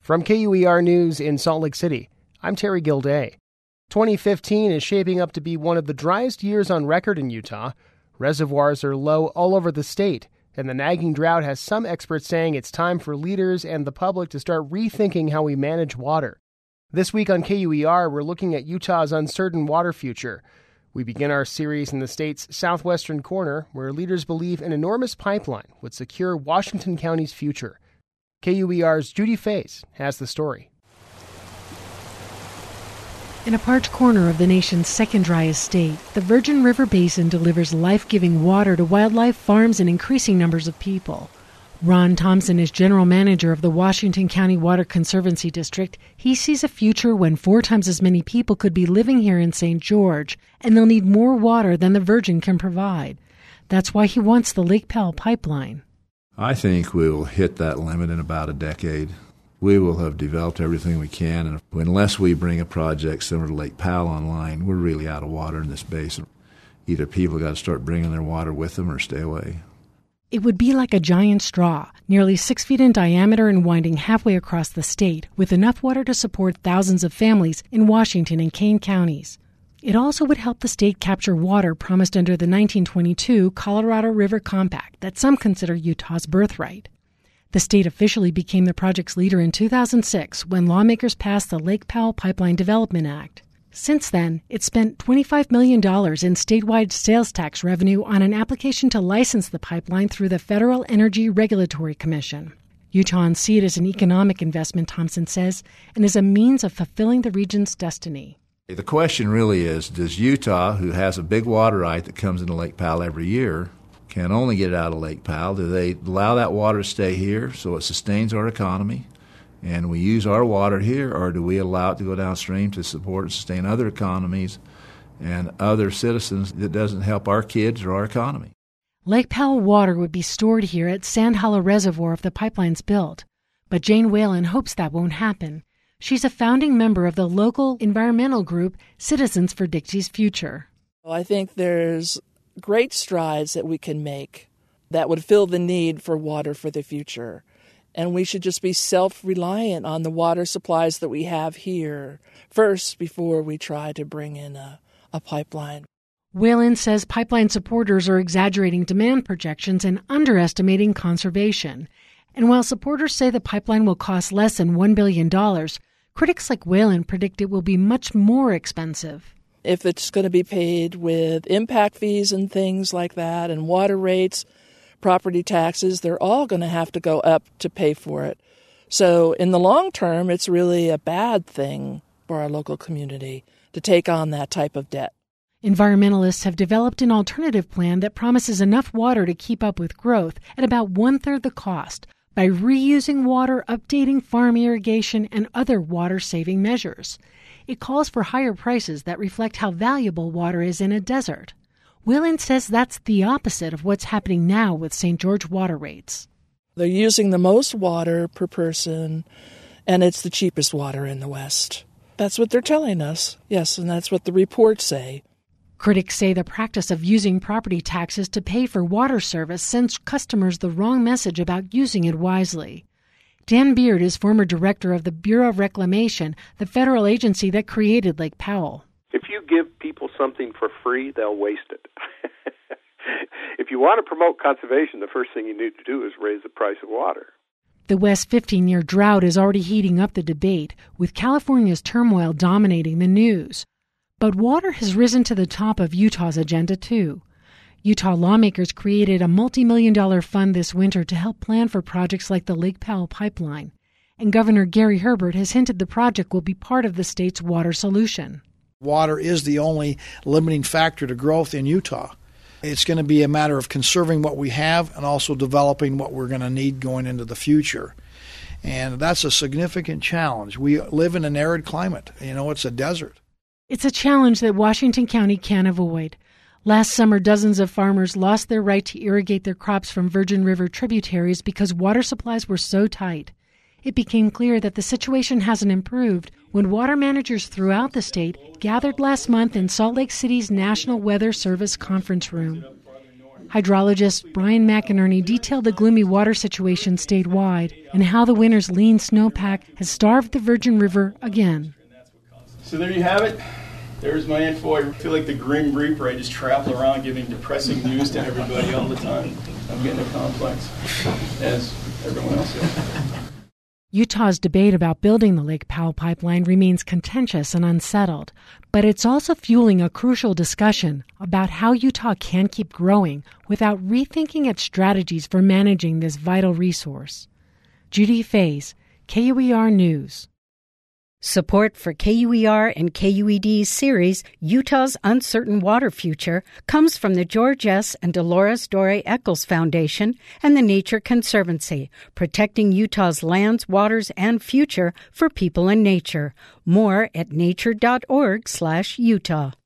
From KUER News in Salt Lake City, I'm Terry Gilday. 2015 is shaping up to be one of the driest years on record in Utah. Reservoirs are low all over the state, and the nagging drought has some experts saying it's time for leaders and the public to start rethinking how we manage water. This week on KUER, we're looking at Utah's uncertain water future. We begin our series in the state's southwestern corner, where leaders believe an enormous pipeline would secure Washington County's future. KUER's Judy Faze has the story. In a parched corner of the nation's second driest state, the Virgin River Basin delivers life-giving water to wildlife, farms, and increasing numbers of people. Ron Thompson is general manager of the Washington County Water Conservancy District. He sees a future when 4 times as many people could be living here in St. George, and they'll need more water than the Virgin can provide. That's why he wants the Lake Powell pipeline. I think we will hit that limit in about a decade. We will have developed everything we can, and unless we bring a project similar to Lake Powell online, we're really out of water in this basin. Either people got to start bringing their water with them or stay away. It would be like a giant straw, nearly 6 feet in diameter and winding halfway across the state, with enough water to support thousands of families in Washington and Kane counties. It also would help the state capture water promised under the 1922 Colorado River Compact that some consider Utah's birthright. The state officially became the project's leader in 2006 when lawmakers passed the Lake Powell Pipeline Development Act. Since then, it spent $25 million in statewide sales tax revenue on an application to license the pipeline through the Federal Energy Regulatory Commission. Utahns see it as an economic investment, Thompson says, and as a means of fulfilling the region's destiny. The question really is, does Utah, who has a big water right that comes into Lake Powell every year, can only get it out of Lake Powell? Do they allow that water to stay here so it sustains our economy and we use our water here, or do we allow it to go downstream to support and sustain other economies and other citizens that doesn't help our kids or our economy? Lake Powell water would be stored here at Sand Hollow Reservoir if the pipeline's built, but Jane Whalen hopes that won't happen. She's a founding member of the local environmental group Citizens for Dixie's Future. Well, I think there's great strides that we can make that would fill the need for water for the future. And we should just be self-reliant on the water supplies that we have here first before we try to bring in a pipeline. Whalen says pipeline supporters are exaggerating demand projections and underestimating conservation. And while supporters say the pipeline will cost less than $1 billion, critics like Whalen predict it will be much more expensive. If it's going to be paid with impact fees and things like that, and water rates, property taxes, they're all going to have to go up to pay for it. So in the long term, it's really a bad thing for our local community to take on that type of debt. Environmentalists have developed an alternative plan that promises enough water to keep up with growth at about 1/3 the cost by reusing water, updating farm irrigation, and other water-saving measures. It calls for higher prices that reflect how valuable water is in a desert. Whalen says that's the opposite of what's happening now with St. George water rates. They're using the most water per person, and it's the cheapest water in the West. That's what they're telling us, yes, and that's what the reports say. Critics say the practice of using property taxes to pay for water service sends customers the wrong message about using it wisely. Dan Beard is former director of the Bureau of Reclamation, the federal agency that created Lake Powell. If you give people something for free, they'll waste it. If you want to promote conservation, the first thing you need to do is raise the price of water. The West 15-year drought is already heating up the debate, with California's turmoil dominating the news. But water has risen to the top of Utah's agenda, too. Utah lawmakers created a multi-million-dollar fund this winter to help plan for projects like the Lake Powell pipeline. And Governor Gary Herbert has hinted the project will be part of the state's water solution. Water is the only limiting factor to growth in Utah. It's going to be a matter of conserving what we have and also developing what we're going to need going into the future. And that's a significant challenge. We live in an arid climate. It's a desert. It's a challenge that Washington County can't avoid. Last summer, dozens of farmers lost their right to irrigate their crops from Virgin River tributaries because water supplies were so tight. It became clear that the situation hasn't improved when water managers throughout the state gathered last month in Salt Lake City's National Weather Service conference room. Hydrologist Brian McInerney detailed the gloomy water situation statewide and how the winter's lean snowpack has starved the Virgin River again. So there you have it. There's my info. I feel like the Grim Reaper. I just travel around giving depressing news to everybody all the time. I'm getting a complex, as everyone else is. Utah's debate about building the Lake Powell pipeline remains contentious and unsettled, but it's also fueling a crucial discussion about how Utah can keep growing without rethinking its strategies for managing this vital resource. Judy Fays, KUER News. Support for KUER and KUED's series, Utah's Uncertain Water Future, comes from the George S. and Dolores Dore Eccles Foundation and the Nature Conservancy, protecting Utah's lands, waters, and future for people and nature. More at nature.org/Utah.